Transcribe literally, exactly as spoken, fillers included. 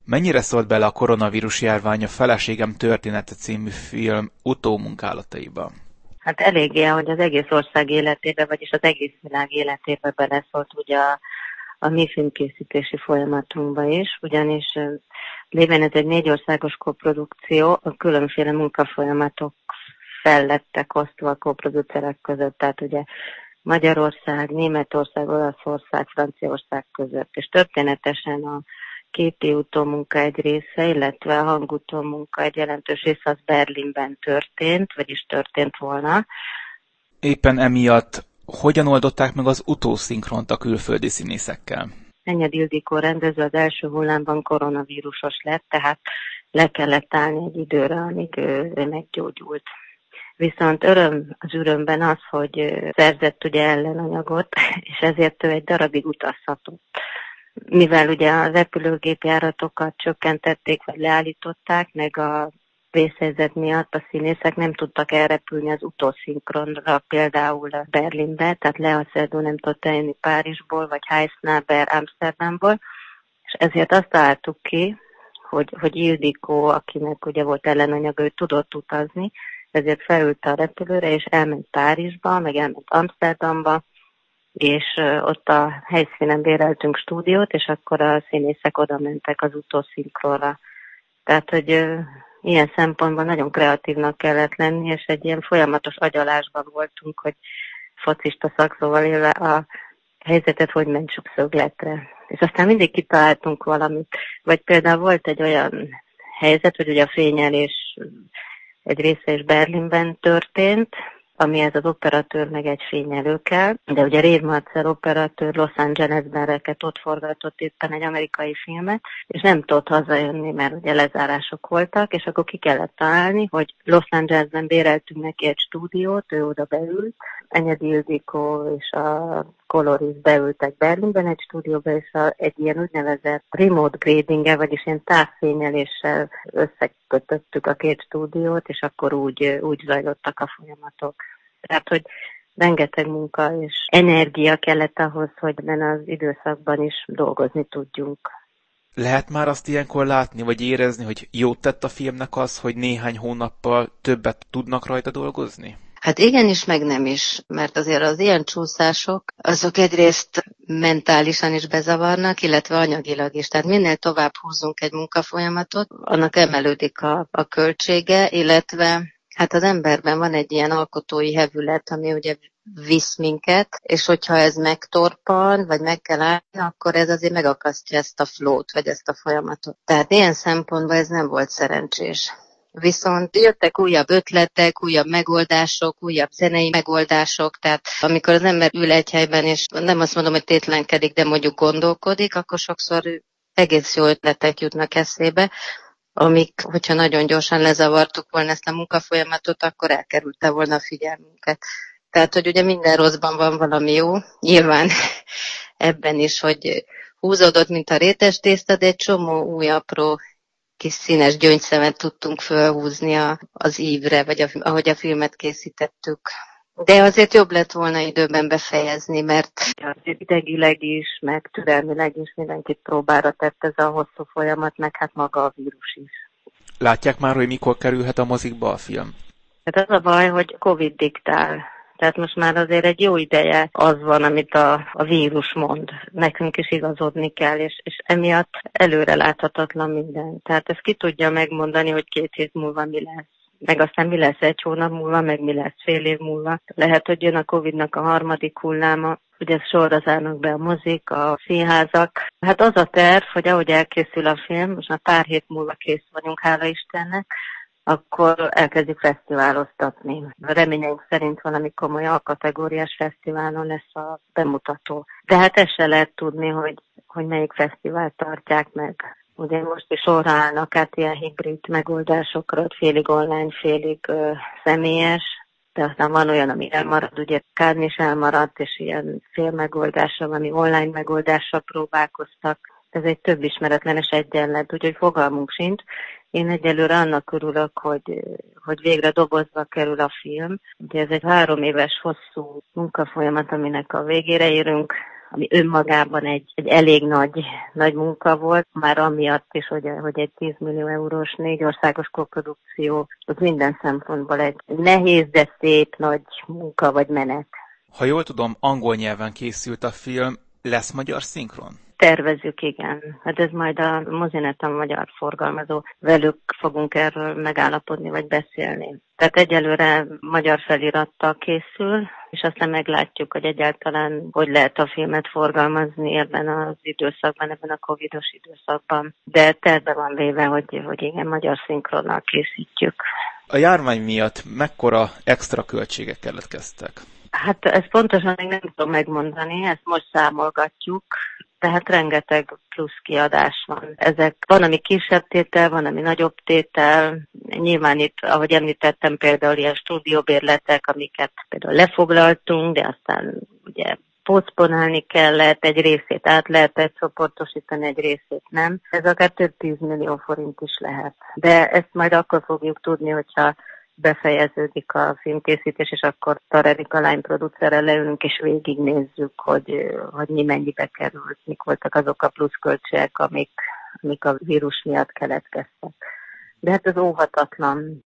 Mennyire szólt bele a koronavírus járvány a Feleségem története című film utómunkálataiba? Hát eléggé, hogy az egész ország életébe, vagyis az egész világ életébe beleszólt ugye a, a mi filmkészítési folyamatunkba is, ugyanis lévén ez egy négy országos koprodukció, a különféle munkafolyamatok fel lettek osztva a koproducerek között, tehát ugye Magyarország, Németország, Olaszország, Franciaország között, és történetesen a képi utómunka egy része, illetve a hangutómunka egy jelentős része az Berlinben történt, vagyis történt volna. Éppen emiatt hogyan oldották meg az utószinkront a külföldi színészekkel? Enyed Ildikó rendező az első hullámban koronavírusos lett, tehát le kellett állni egy időre, amíg ő, ő meggyógyult. Viszont öröm az örömben az, hogy szerzett ugye ellenanyagot, és ezért ő egy darabig utazhatott. Mivel ugye a repülőgépjáratokat csökkentették, vagy leállították, meg a vészhelyzet miatt a színészek nem tudtak elrepülni az utószinkronra, például Berlinbe, tehát Lea Seydoux nem tudta eljönni Párizsból, vagy Heisnaber Amsterdamból, és ezért azt találtuk ki, hogy, hogy Ildikó, akinek ugye volt ellenanyag, ő tudott utazni, ezért felült a repülőre, és elment Párizsba, meg elment Amsterdamba, és ott a helyszínen béreltünk stúdiót, és akkor a színészek oda mentek az utószinkronra. Tehát, hogy ilyen szempontból nagyon kreatívnak kellett lenni, és egy ilyen folyamatos agyalásban voltunk, hogy focista szakszóval élve a helyzetet hogy mentsük szögletre. És aztán mindig kitaláltunk valamit. Vagy például volt egy olyan helyzet, hogy ugye a fényelés egy része is Berlinben történt, amihez az operatőr meg egy fényelő kell, de ugye Reeve Marcel operatőr Los Angelesben reket, ott forgatott éppen egy amerikai filmet, és nem tudott hazajönni, mert ugye lezárások voltak, és akkor ki kellett találni, hogy Los Angelesben béreltünk neki egy stúdiót, ő oda beült, Enyed Ildikó és a Coloris beültek Berlinben egy stúdióba, és a, egy ilyen úgynevezett remote grading-el, vagyis ilyen távfényeléssel összekötöttük a két stúdiót, és akkor úgy, úgy zajlottak a folyamatok. Tehát, hogy rengeteg munka és energia kellett ahhoz, hogy ebben az időszakban is dolgozni tudjunk. Lehet már azt ilyenkor látni, vagy érezni, hogy jót tett a filmnek az, hogy néhány hónappal többet tudnak rajta dolgozni? Hát igenis, meg nem is, mert azért az ilyen csúszások, azok egyrészt mentálisan is bezavarnak, illetve anyagilag is. Tehát minél tovább húzunk egy munkafolyamatot, annak emelődik a, a költsége, illetve hát az emberben van egy ilyen alkotói hevület, ami ugye visz minket, és hogyha ez megtorpan, vagy meg kell állni, akkor ez azért megakasztja ezt a flót, vagy ezt a folyamatot. Tehát ilyen szempontból ez nem volt szerencsés. Viszont jöttek újabb ötletek, újabb megoldások, újabb zenei megoldások, tehát amikor az ember ül egy helyben, és nem azt mondom, hogy tétlenkedik, de mondjuk gondolkodik, akkor sokszor egész jó ötletek jutnak eszébe, amik, hogyha nagyon gyorsan lezavartuk volna ezt a munkafolyamatot, akkor elkerülte volna a figyelmünket. Tehát, hogy ugye minden rosszban van valami jó, nyilván ebben is, hogy húzódott, mint a rétes tészta, de egy csomó új apró kis színes gyöngyszemet tudtunk fölhúzni a, az ívre, vagy a, ahogy a filmet készítettük. De azért jobb lett volna időben befejezni, mert azért idegileg is, meg türelmileg is mindenkit próbára tett ez a hosszú folyamat, meg hát maga a vírus is. Látják már, hogy mikor kerülhet a mozikba a film? Hát az a baj, hogy Covid diktál. Tehát most már azért egy jó ideje az van, amit a, a vírus mond. Nekünk is igazodni kell, és, és emiatt előre láthatatlan minden. Tehát ezt ki tudja megmondani, hogy két hét múlva mi lesz. Meg aztán mi lesz egy hónap múlva, meg mi lesz fél év múlva. Lehet, hogy jön a Covidnak a harmadik hulláma, hogy ez sorra zárnak be a mozik, a színházak. Hát az a terv, hogy ahogy elkészül a film, most már pár hét múlva kész vagyunk, hála Istennek, akkor elkezdjük fesztiváloztatni. A reményeink szerint valami komoly alkategóriás fesztiválon lesz a bemutató. De hát ezt se lehet tudni, hogy, hogy melyik fesztivált tartják meg. Ugye most is sorra állnak át ilyen hibrid megoldásokra, félig online, félig ö, személyes, de aztán van olyan, ami elmarad, ugye Cannes is elmaradt, és ilyen fél megoldásra, ami online megoldásra próbálkoztak. Ez egy több ismeretlenes egyenlet, úgyhogy fogalmunk sincs. Én egyelőre annak örülök, hogy, hogy végre dobozba kerül a film. Ugye ez egy három éves hosszú munkafolyamat, aminek a végére érünk. ami önmagában egy, egy elég nagy, nagy munka volt, már amiatt is, hogy, hogy egy tíz millió eurós négy országos koprodukció, az minden szempontból egy nehéz, de szép nagy munka vagy menet. Ha jól tudom, angol nyelven készült a film, lesz magyar szinkron? Tervezzük, igen. Hát ez majd a Mozinet, a magyar forgalmazó, velük fogunk erről megállapodni, vagy beszélni. Tehát egyelőre magyar felirattal készül, és aztán meglátjuk, hogy egyáltalán hogy lehet a filmet forgalmazni ebben az időszakban, ebben a covidos időszakban. De terve van véve, hogy, hogy igen, magyar szinkronnal készítjük. A járvány miatt mekkora extra költségek keletkeztek? Hát ezt pontosan még nem tudom megmondani, ezt most számolgatjuk, tehát rengeteg plusz kiadás van. Ezek van, ami kisebb tétel, van, ami nagyobb tétel. Nyilván itt, ahogy említettem, például ilyen stúdióbérletek, amiket például lefoglaltunk, de aztán ugye poszponálni kellett, egy részét át lehetett csoportosítani, egy részét nem. Ez akár több tízmillió forint is lehet. De ezt majd akkor fogjuk tudni, hogyha befejeződik a filmkészítés, és akkor Tarerika lány producerrel leülünk, és végignézzük, hogy, hogy mi mennyibe került, mik voltak azok a pluszköltségek, amik, amik a vírus miatt keletkeztek. De hát ez óhatatlan.